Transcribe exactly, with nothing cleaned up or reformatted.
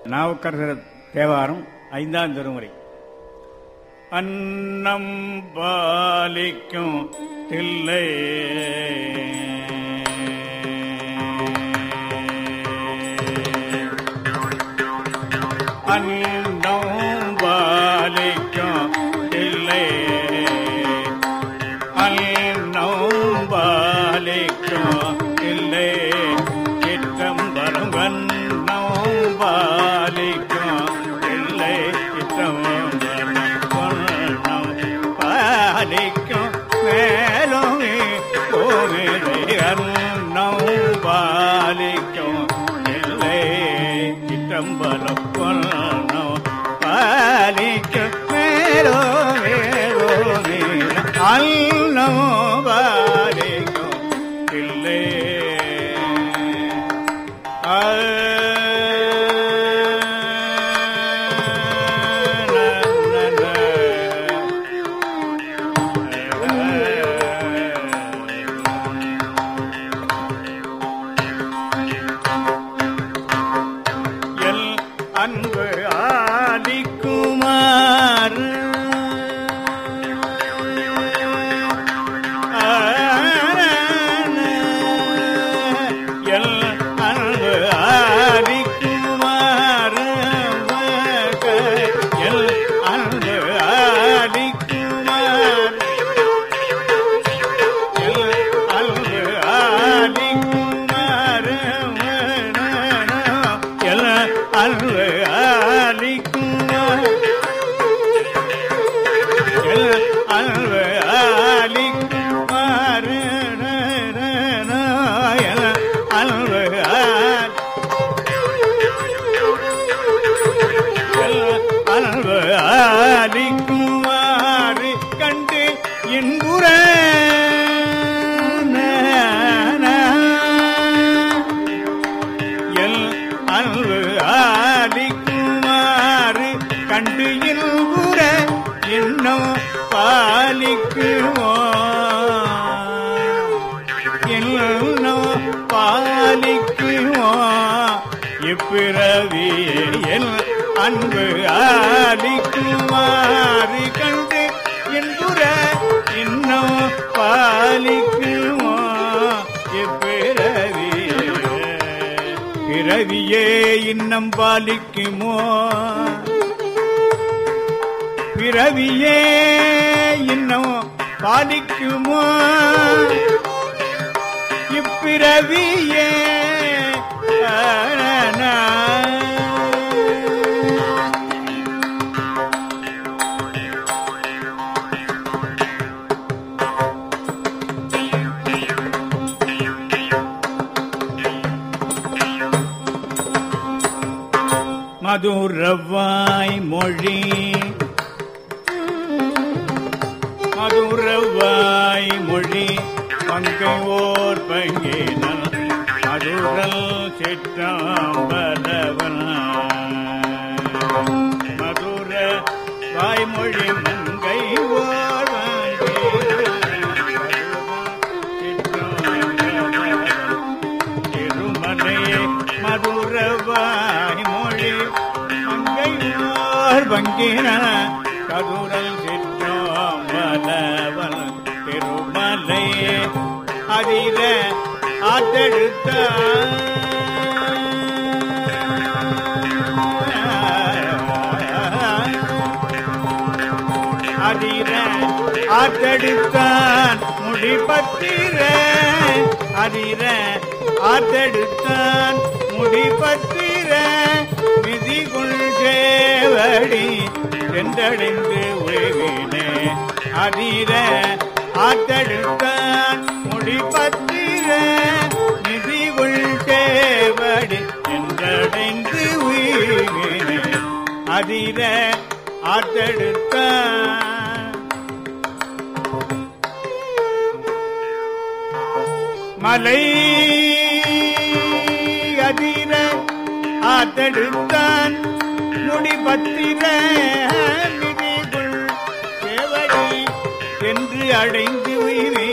நாவுக்கரசர் தேவாரம் ஐந்தாம் திருமுறை. அன்னம் பாலிக்கும் தில்லை அன்னம் பாலிக்கும் தில்லை அன்னம் பாலிக்கும் தில்லை சிற்றம்பலம் அன்னம் பாலிக்கும் தில்லை சிற்றம்பலம் பாலிக்கும் மேலும் கோவிலை அன்னம் பாலிக்கும் தில்லை சிற்றம்பலம் பாலிக்கும் மேலும் அன்னம் பாலிக்கும் தில்லை அன்பு ஆலிக்குமார் எல் அன்பு ஆலிக்குமார் எல் அன்பு ஆலிக்குமார் எல் அன்பு ஆலிக்குமார் எல் அன்பு ஆலிக்குமார் அன்பு ஆலிக்குமார் அன்பு அன்பு ஆலிக்குமார் கண்டு இன்புற எல் அன்பு ஆலிக்குமார் கண்டு இன்புற இன்னும் பாலிக்குமோ இன்னும் பாலிக்குமோ இப்பிறவியே என் அன்பு ஆலிக்குமார் கண்டு இன்புற இன்னும் பாலிக்குமோ இப்பிறவியே பிறவியே இன்னும் பாலிக்குமோ பிறவியே இன்னும் பாலிக்குமோ இப்பிறவியே மதுரவாய் மொழி மதுரவாய் மொழி பங்கையோர் பங்கினல் மதுரல் சிற்றம்பலவன் மதுர வாய்மொழி மங்கை ஓர் திருமலை மதுர வாய்மொழி மங்கை ஓர் பங்கின கதுரல் சிற்றம்பலவன் திருமலை அதிர ஆத்தெடுத்த அதிர ஆத்தெடுத்தான் முடிபத்திர அதிர ஆத்தெடுத்தான் முடிபத்திர மிதிகுள் சேவடி சென்றடைந்து உழைவினே அதிர ஆத்தெடுத்தான் முடிபத்திர மிதிகுள் சேவடி சென்றடைந்து உழைவினே அதிர ஆத்தெடுத்தான் மலை அதிர ஆத்தெடுத்தான் முடிபத்திர மிதிகுள் சேவடி சென்று அடைந்து உயிரே